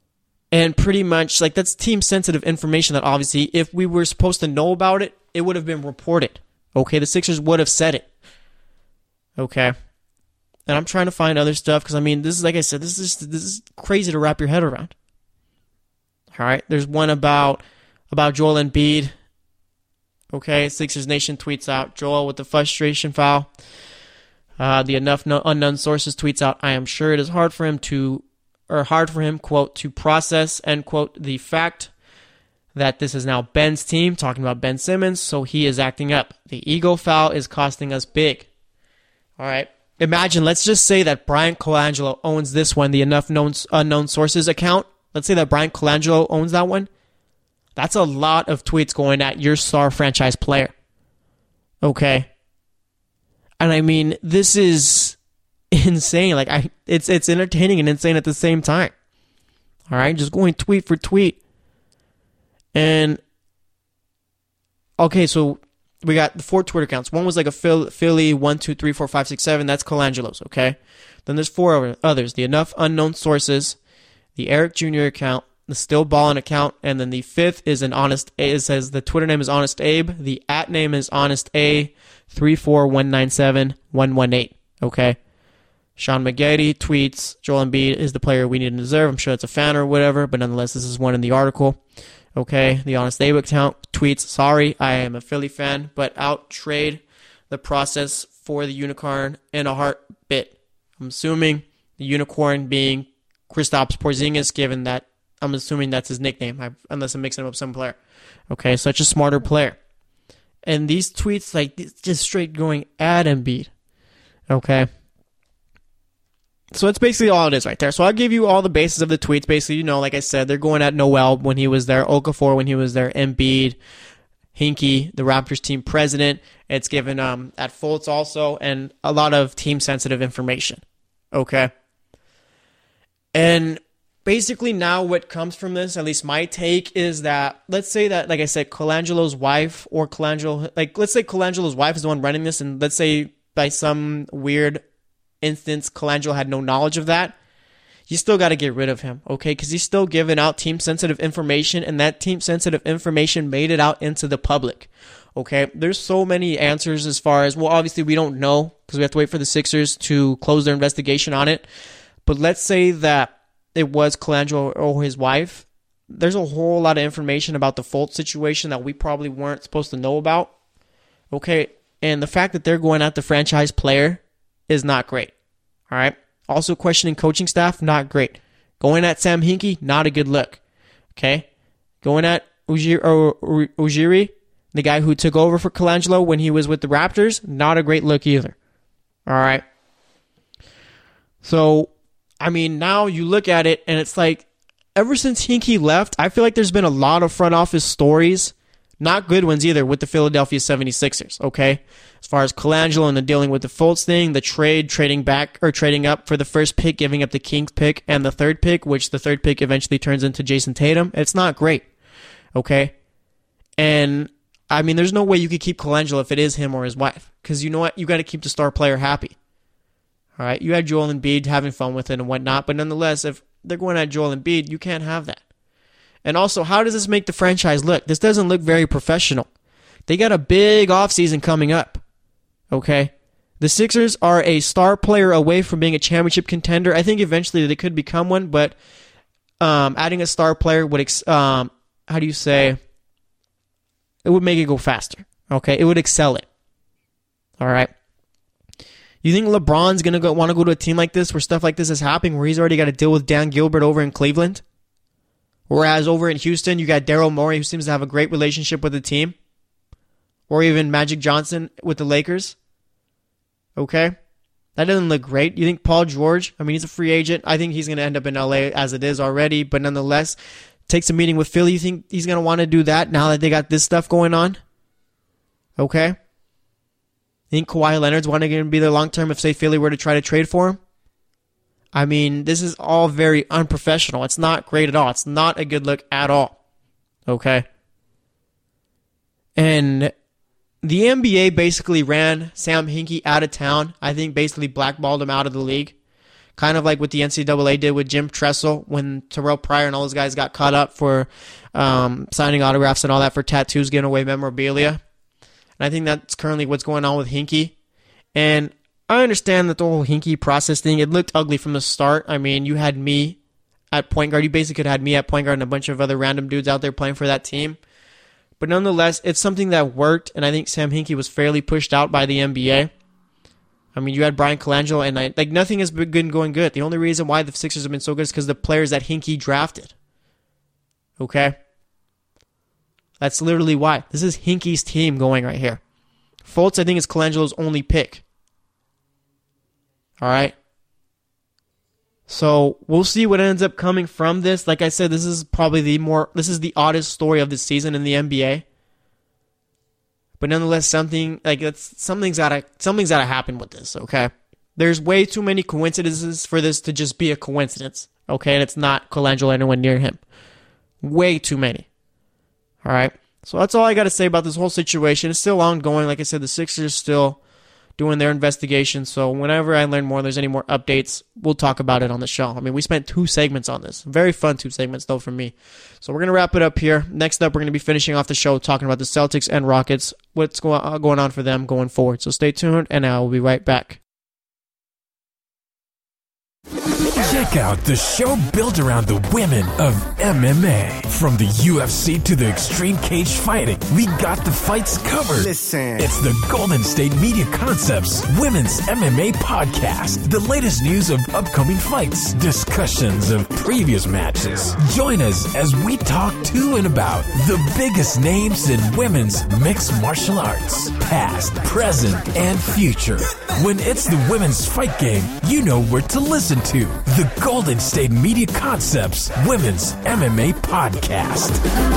And pretty much, like, that's team-sensitive information that obviously, if we were supposed to know about it, it would have been reported. Okay, the Sixers would have said it. Okay. And I'm trying to find other stuff because, I mean, this is, like I said, this is this is crazy to wrap your head around. All right, there's one about about Joel Embiid. Okay, Sixers Nation tweets out, Joel with the frustration foul. Uh, the Enough no- Unknown Sources tweets out, I am sure it is hard for him to... or hard for him, quote, to process, end quote, the fact that this is now Ben's team, talking about Ben Simmons, so he is acting up. The ego foul is costing us big. All right. Imagine, let's just say that Brian Colangelo owns this one, the Enough known, Unknown Sources account. Let's say that Brian Colangelo owns that one. That's a lot of tweets going at your star franchise player. Okay. And I mean, this is... insane. Like, I, it's it's entertaining and insane at the same time. All right, just going tweet for tweet. And okay, so we got the four Twitter accounts. One was like a Phil, Philly one, two, three, four, five, six, seven. That's Colangelo's. Okay, then there's four others: the Enough Unknown Sources, the Eric Junior account, the Still Ballin' account, and then the fifth is an Honest. It says the Twitter name is Honest Abe. The at name is Honest A three four one nine seven one one eight. Okay. Sean McGetty tweets, Joel Embiid is the player we need and deserve. I'm sure it's a fan or whatever, but nonetheless, this is one in the article. Okay, the Honest Abe account tweets, sorry, I am a Philly fan, but out trade the process for the unicorn in a heartbeat. I'm assuming the unicorn being Kristaps Porzingis, given that I'm assuming that's his nickname, I, unless I'm mixing up some player. Okay, such a smarter player. And these tweets, like, just straight going at Embiid. Okay. So that's basically all it is right there. So I'll give you all the bases of the tweets. Basically, you know, like I said, they're going at Noel when he was there, Okafor when he was there, Embiid, Hinkie, the Raptors team president. It's given um, at Fultz also, and a lot of team-sensitive information. Okay? And basically now what comes from this, at least my take, is that, let's say that, like I said, Colangelo's wife, or Colangelo, like, let's say Colangelo's wife is the one running this, and let's say by some weird instance, Colangelo had no knowledge of that, you still got to get rid of him, okay? Because he's still giving out team-sensitive information, and that team-sensitive information made it out into the public, okay? There's so many answers as far as, well, obviously we don't know because we have to wait for the Sixers to close their investigation on it, but let's say that it was Colangelo or his wife. There's a whole lot of information about the Fultz situation that we probably weren't supposed to know about, okay? And the fact that they're going at the franchise player is not great. All right. Also questioning coaching staff, not great. Going at Sam Hinkie, not a good look. Okay. Going at Ujiri, or Ujiri, the guy who took over for Colangelo when he was with the Raptors, not a great look either. All right. So, I mean, now you look at it and it's like, ever since Hinkie left, I feel like there's been a lot of front office stories, not good ones either, with the Philadelphia seventy-sixers, okay? As far as Colangelo and the dealing with the Fultz thing, the trade, trading back, or trading up for the first pick, giving up the Kings pick and the third pick, which the third pick eventually turns into Jason Tatum. It's not great, okay? And, I mean, there's no way you could keep Colangelo if it is him or his wife, because you know what? You got to keep the star player happy, all right? You had Joel Embiid having fun with it and whatnot, but nonetheless, if they're going at Joel Embiid, you can't have that. And also, how does this make the franchise look? This doesn't look very professional. They got a big offseason coming up. Okay? The Sixers are a star player away from being a championship contender. I think eventually they could become one, but um, adding a star player would, ex- um, how do you say, it would make it go faster. Okay? It would excel it. All right? You think LeBron's going to go, want to go to a team like this where stuff like this is happening, where he's already got to deal with Dan Gilbert over in Cleveland? Whereas over in Houston, you got Daryl Morey, who seems to have a great relationship with the team. Or even Magic Johnson with the Lakers. Okay? That doesn't look great. You think Paul George, I mean, he's a free agent. I think he's going to end up in L A as it is already. But nonetheless, takes a meeting with Philly. You think he's going to want to do that now that they got this stuff going on? Okay? You think Kawhi Leonard's wanting to be there long term if, say, Philly were to try to trade for him? I mean, this is all very unprofessional. It's not great at all. It's not a good look at all. Okay? And the N B A basically ran Sam Hinkie out of town. I think basically blackballed him out of the league. kind of like what the N C double A did with Jim Tressel when Terrell Pryor and all those guys got caught up for um, signing autographs and all that for tattoos, giving away memorabilia. And I think that's currently what's going on with Hinkie. And I understand that the whole Hinkie process thing, it looked ugly from the start. I mean, you had me at point guard. You basically had me at point guard and a bunch of other random dudes out there playing for that team. But nonetheless, it's something that worked, and I think Sam Hinkie was fairly pushed out by the N B A. I mean, you had Brian Colangelo, and I, like nothing has been going good. The only reason why the Sixers have been so good is because the players that Hinkie drafted. Okay? That's literally why. This is Hinkie's team going right here. Fultz, I think, is Colangelo's only pick. All right? So we'll see what ends up coming from this. Like I said, this is probably the more, this is the oddest story of the season in the N B A. But nonetheless, something like that's something's gotta something's gotta happen with this. Okay, there's way too many coincidences for this to just be a coincidence. Okay, and it's not Colangelo anywhere near him. Way too many. All right, so that's all I gotta say about this whole situation. It's still ongoing. Like I said, the Sixers still doing their investigation. So whenever I learn more, there's any more updates, we'll talk about it on the show. I mean, we spent two segments on this. Very fun two segments, though, for me. So we're going to wrap it up here. Next up, we're going to be finishing off the show talking about the Celtics and Rockets, what's go- uh, going on for them going forward. So stay tuned, and I will be right back. Check out the show built around the women of M M A. From the U F C to the extreme cage fighting, we got the fights covered. Listen. It's the Golden State Media Concepts Women's M M A Podcast. The latest news of upcoming fights, discussions of previous matches. Join us as we talk to and about the biggest names in women's mixed martial arts, past, present, and future. When it's the women's fight game, you know where to listen to. The Golden State Media Concepts Women's M M A Podcast.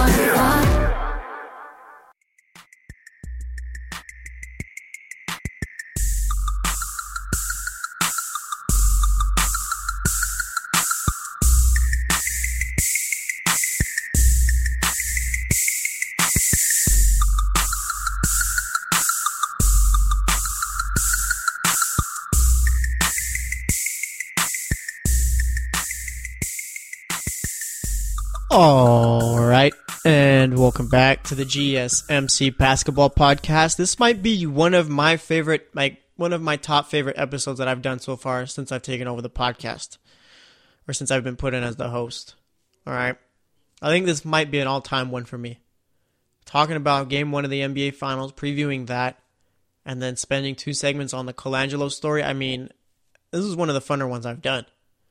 All right, and welcome back to the G S M C Basketball Podcast. This might be one of my favorite, like one of my top favorite episodes that I've done so far since I've taken over the podcast, or since I've been put in as the host. All right, I think this might be an all-time one for me. Talking about Game One of the N B A Finals, previewing that, and then spending two segments on the Colangelo story. I mean, this is one of the funner ones I've done.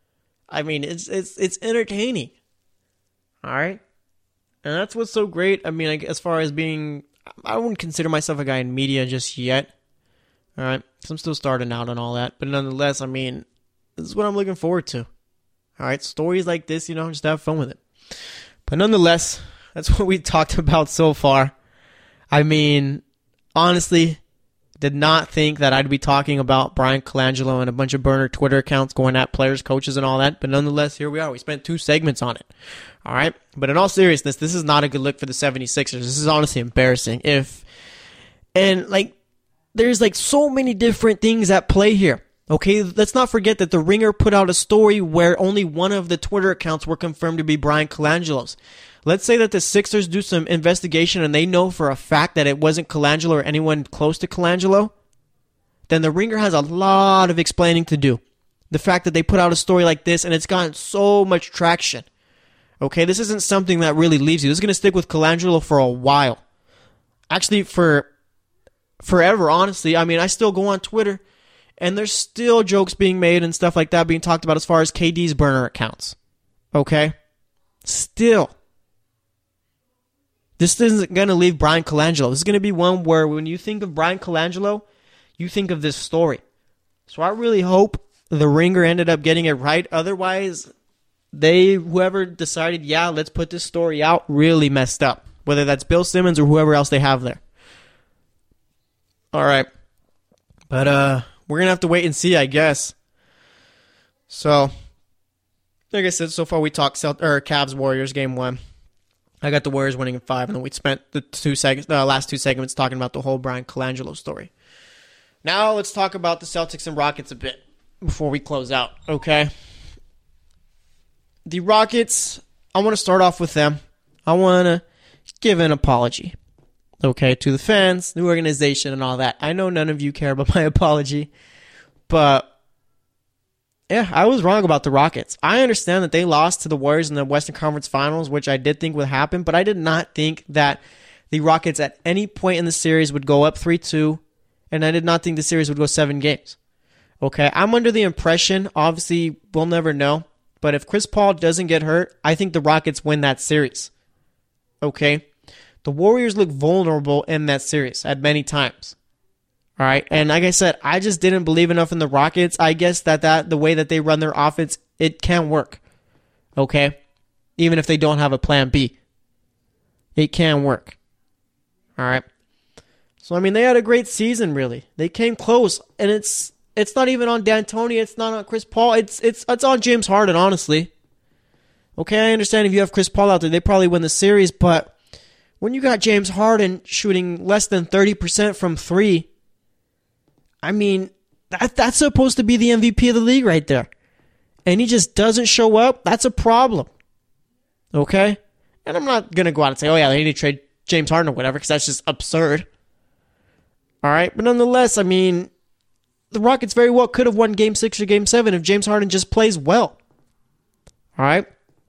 I mean, it's it's it's entertaining. All right. And that's what's so great. I mean, like, as far as being, I wouldn't consider myself a guy in media just yet. All right. Because I'm still starting out and all that. But nonetheless, I mean, this is what I'm looking forward to. All right. Stories like this, you know, just have fun with it. But nonetheless, that's what we talked about so far. I mean, honestly, did not think that I'd be talking about Brian Colangelo and a bunch of burner Twitter accounts going at players, coaches, and all that. But nonetheless, here we are. We spent two segments on it. All right. But in all seriousness, this is not a good look for the seventy-sixers. This is honestly embarrassing. If, and like, there's like so many different things at play here. Okay. Let's not forget that the Ringer put out a story where only one of the Twitter accounts were confirmed to be Brian Colangelo's. Let's say that the Sixers do some investigation and they know for a fact that it wasn't Colangelo or anyone close to Colangelo. Then the Ringer has a lot of explaining to do. The fact that they put out a story like this and it's gotten so much traction. Okay, this isn't something that really leaves you. This is going to stick with Colangelo for a while. Actually, for forever, honestly. I mean, I still go on Twitter, and there's still jokes being made and stuff like that being talked about as far as K D's burner accounts. Okay? Still. This isn't going to leave Brian Colangelo. This is going to be one where when you think of Brian Colangelo, you think of this story. So I really hope the Ringer ended up getting it right. Otherwise, they, whoever decided, yeah, let's put this story out, really messed up. Whether that's Bill Simmons or whoever else they have there. All right. But uh, we're going to have to wait and see, I guess. So, like I said, so far we talked Celt- or Cavs Warriors game one. I got the Warriors winning in five, and then we spent the two seg- uh, last two segments talking about the whole Brian Colangelo story. Now let's talk about the Celtics and Rockets a bit. before we close out, okay? The Rockets, I want to start off with them. I want to give an apology, okay, to the fans, the organization, and all that. I know none of you care about my apology, but yeah, I was wrong about the Rockets. I understand that they lost to the Warriors in the Western Conference Finals, which I did think would happen, but I did not think that the Rockets at any point in the series would go up three two, and I did not think the series would go seven games. Okay, I'm under the impression, obviously we'll never know, but if Chris Paul doesn't get hurt, I think the Rockets win that series. Okay? The Warriors look vulnerable in that series at many times. All right? And like I said, I just didn't believe enough in the Rockets. I guess that, that the way that they run their offense, it can work. Okay? Even if they don't have a plan B. It can work. All right? So, I mean, they had a great season, really. They came close, and it's it's not even on D'Antoni. It's not on Chris Paul. It's it's it's on James Harden, honestly. Okay, I understand if you have Chris Paul out there, they probably win the series, but when you got James Harden shooting less than thirty percent from three, I mean, that that's supposed to be the M V P of the league right there. And he just doesn't show up. That's a problem. Okay? And I'm not going to go out and say, oh yeah, they need to trade James Harden or whatever, because that's just absurd. All right? But nonetheless, I mean, the Rockets very well could have won Game six or Game seven if James Harden just plays well. All right?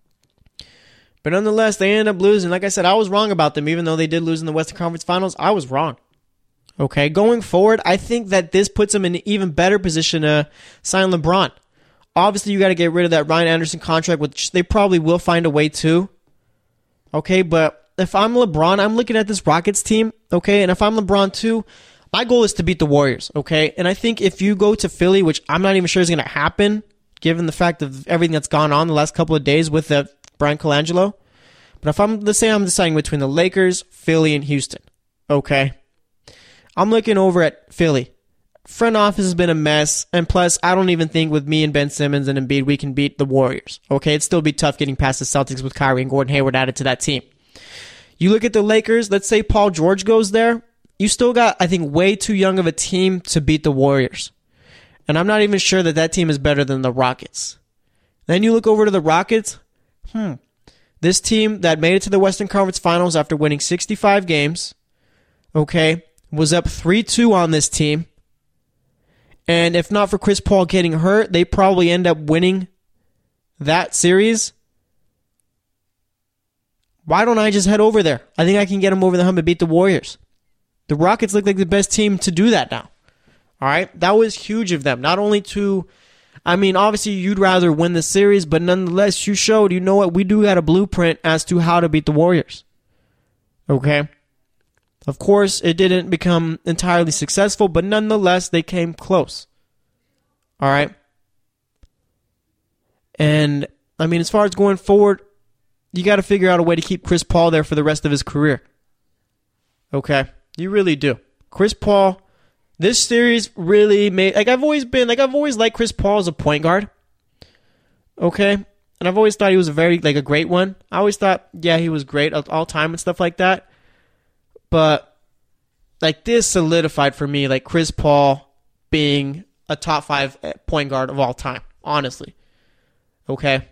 But nonetheless, they ended up losing. Like I said, I was wrong about them. Even though they did lose in the Western Conference Finals, I was wrong. Okay, going forward, I think that this puts them in an even better position to sign LeBron. Obviously, you got to get rid of that Ryan Anderson contract, which they probably will find a way to. Okay, but if I'm LeBron, I'm looking at this Rockets team, okay, and if I'm LeBron too, my goal is to beat the Warriors, okay? And I think if you go to Philly, which I'm not even sure is going to happen, given the fact of everything that's gone on the last couple of days with the Brian Colangelo. But if I'm, let's say I'm deciding between the Lakers, Philly, and Houston, okay? I'm looking over at Philly. Front office has been a mess, and plus, I don't even think with me and Ben Simmons and Embiid, we can beat the Warriors, okay? It'd still be tough getting past the Celtics with Kyrie and Gordon Hayward added to that team. You look at the Lakers, let's say Paul George goes there, you still got, I think, way too young of a team to beat the Warriors. And I'm not even sure that that team is better than the Rockets. Then you look over to the Rockets, hmm, this team that made it to the Western Conference Finals after winning sixty-five games, okay, was up three two on this team. And if not for Chris Paul getting hurt, they probably end up winning that series. Why don't I just head over there? I think I can get them over the hump and beat the Warriors. The Rockets look like the best team to do that now. All right? That was huge of them. Not only to, I mean, obviously you'd rather win the series, but nonetheless, you showed, you know what, we do got a blueprint as to how to beat the Warriors. Okay? Of course, it didn't become entirely successful, but nonetheless, they came close. All right? And, I mean, as far as going forward, you got to figure out a way to keep Chris Paul there for the rest of his career. Okay? You really do. Chris Paul, this series really made, like I've always been, like I've always liked Chris Paul as a point guard. Okay? And I've always thought he was a very, like a great one. I always thought, yeah, he was great all time and stuff like that. But, like, this solidified for me, like, Chris Paul being a top five point guard of all time, honestly. Okay?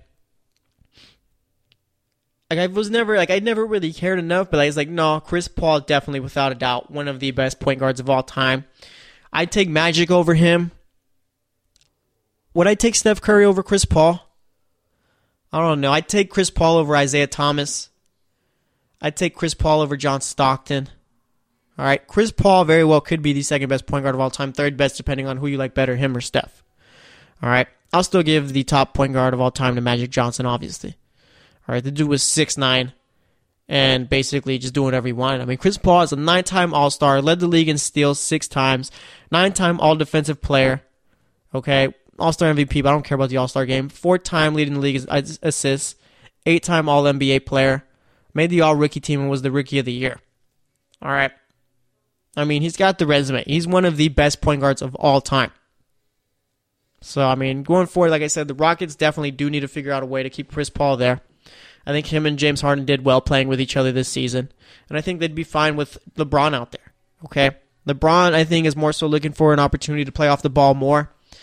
Like, I was never, like, I never really cared enough, but I was like, no, Chris Paul definitely, without a doubt, one of the best point guards of all time. I'd take Magic over him. Would I take Steph Curry over Chris Paul? I don't know. I'd take Chris Paul over Isaiah Thomas. I'd take Chris Paul over John Stockton. All right, Chris Paul very well could be the second best point guard of all time, third best depending on who you like better, him or Steph. All right, I'll still give the top point guard of all time to Magic Johnson, obviously. All right, the dude was six nine and basically just doing whatever he wanted. I mean, Chris Paul is a nine-time All-Star, led the league in steals six times, nine-time All-Defensive Player. Okay, All-Star M V P, but I don't care about the All-Star game. Four-time leading the league assists, eight-time All-N B A player. Made the all-rookie team and was the rookie of the year. All right. I mean, he's got the resume. He's one of the best point guards of all time. So, I mean, going forward, like I said, the Rockets definitely do need to figure out a way to keep Chris Paul there. I think him and James Harden did well playing with each other this season. And I think they'd be fine with LeBron out there. Okay? LeBron, I think, is more so looking for an opportunity to play off the ball more.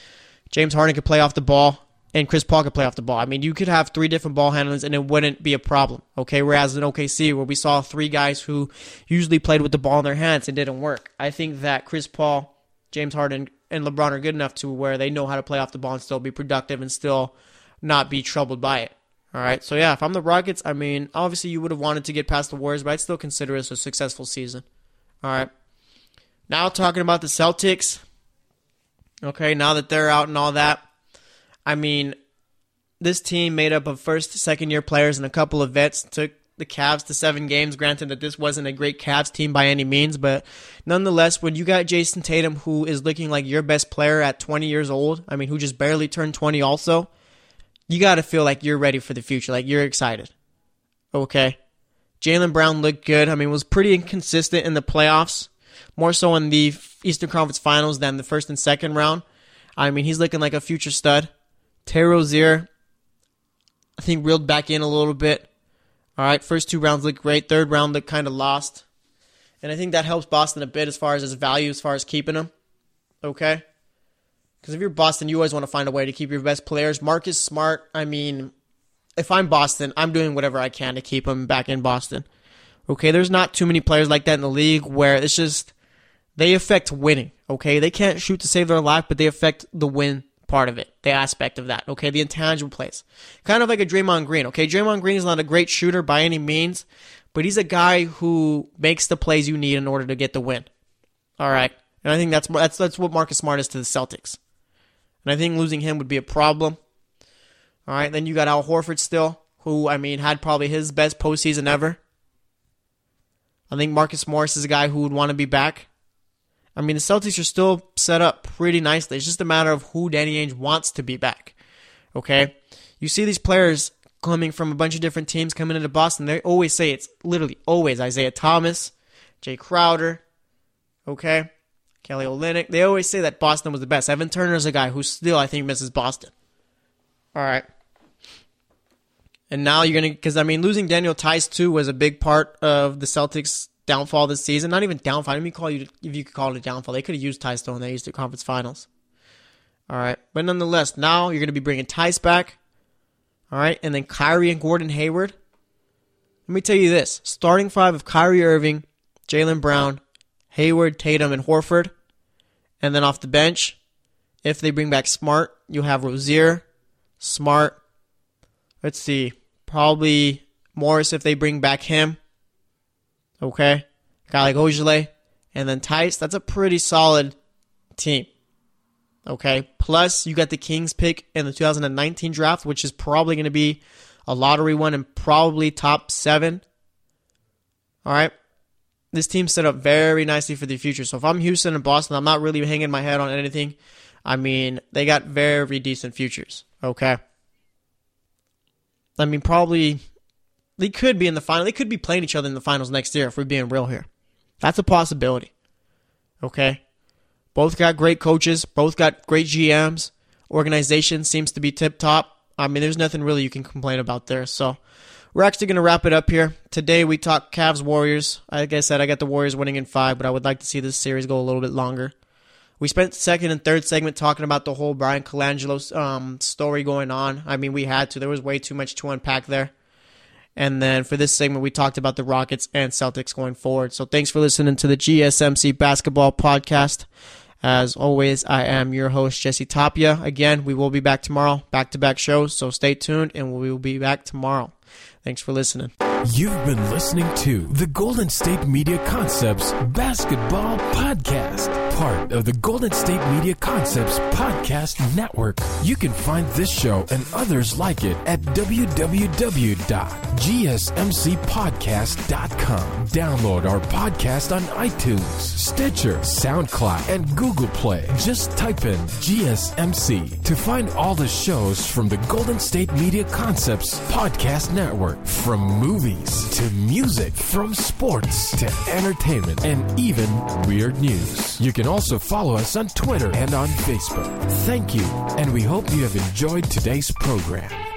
James Harden could play off the ball, and Chris Paul could play off the ball. I mean, you could have three different ball handlers, and it wouldn't be a problem, okay? Whereas in O K C, where we saw three guys who usually played with the ball in their hands, it didn't work. I think that Chris Paul, James Harden, and LeBron are good enough to where they know how to play off the ball and still be productive and still not be troubled by it. All right, so yeah, if I'm the Rockets, I mean, obviously you would have wanted to get past the Warriors, but I'd still consider this a successful season. All right, now talking about the Celtics. Okay, now that they're out and all that, I mean, this team made up of first, second-year players and a couple of vets took the Cavs to seven games. Granted that this wasn't a great Cavs team by any means, but nonetheless, when you got Jason Tatum, who is looking like your best player at twenty years old, I mean, who just barely turned twenty also, you got to feel like you're ready for the future, like you're excited. Okay. Jaylen Brown looked good. I mean, was pretty inconsistent in the playoffs, more so in the Eastern Conference Finals than the first and second round. I mean, he's looking like a future stud. Terry Rozier, I think, reeled back in a little bit. All right, first two rounds looked great. Third round looked kind of lost. And I think that helps Boston a bit as far as his value, as far as keeping him. Okay? Because if you're Boston, you always want to find a way to keep your best players. Marcus Smart, I mean, if I'm Boston, I'm doing whatever I can to keep him back in Boston. Okay, there's not too many players like that in the league where it's just, they affect winning. Okay, they can't shoot to save their life, but they affect the win part of it, the aspect of that. Okay, the intangible plays. Kind of like a Draymond Green. Okay, Draymond Green is not a great shooter by any means, but he's a guy who makes the plays you need in order to get the win. All right, and I think that's that's that's what Marcus Smart is to the Celtics. And I think losing him would be a problem. All right, then you got Al Horford still, who, I mean, had probably his best postseason ever. I think Marcus Morris is a guy who would want to be back. I mean, the Celtics are still set up pretty nicely. It's just a matter of who Danny Ainge wants to be back. Okay? You see these players coming from a bunch of different teams coming into Boston. They always say it's literally always Isaiah Thomas, Jay Crowder, okay? Kelly Olynyk. They always say that Boston was the best. Evan Turner is a guy who still, I think, misses Boston. All right. And now you're going to, because, I mean, losing Daniel Tice, too, was a big part of the Celtics' downfall this season. Not even downfall. I mean, call you if you could call it a downfall. They could have used Tice, though, in the Eastern Conference Finals. All right. But nonetheless, now you're going to be bringing Tice back. All right. And then Kyrie and Gordon Hayward. Let me tell you this. Starting five of Kyrie Irving, Jaylen Brown, Hayward, Tatum, and Horford. And then off the bench, if they bring back Smart, you have Rozier, Smart. Let's see. Probably Morris if they bring back him. Okay. A guy like Ojale. And then Tice. That's a pretty solid team. Okay. Plus, you got the Kings pick in the two thousand nineteen draft, which is probably going to be a lottery one and probably top seven. All right. This team's set up very nicely for the future. So if I'm Houston and Boston, I'm not really hanging my head on anything. I mean, they got very decent futures. Okay. I mean, probably they could be in the final. They could be playing each other in the finals next year if we're being real here. That's a possibility. Okay. Both got great coaches. Both got great G Ms. Organization seems to be tip-top. I mean, there's nothing really you can complain about there. So we're actually going to wrap it up here. Today we talked Cavs-Warriors. Like I said, I got the Warriors winning in five, but I would like to see this series go a little bit longer. We spent the second and third segment talking about the whole Brian Colangelo um, story going on. I mean, we had to. There was way too much to unpack there. And then for this segment, we talked about the Rockets and Celtics going forward. So thanks for listening to the G S M C Basketball Podcast. As always, I am your host, Jesse Tapia. Again, we will be back tomorrow, back-to-back shows, so stay tuned, and we will be back tomorrow. Thanks for listening. You've been listening to the Golden State Media Concepts Basketball Podcast, part of the Golden State Media Concepts Podcast Network. You can find this show and others like it at w w w dot g s m c podcast dot com. Download our podcast on iTunes, Stitcher, SoundCloud, and Google Play. Just type in G S M C to find all the shows from the Golden State Media Concepts Podcast Network, from movies to music, from sports to entertainment, and even weird news. You can also follow us on Twitter and on Facebook. Thank you, and we hope you have enjoyed today's program.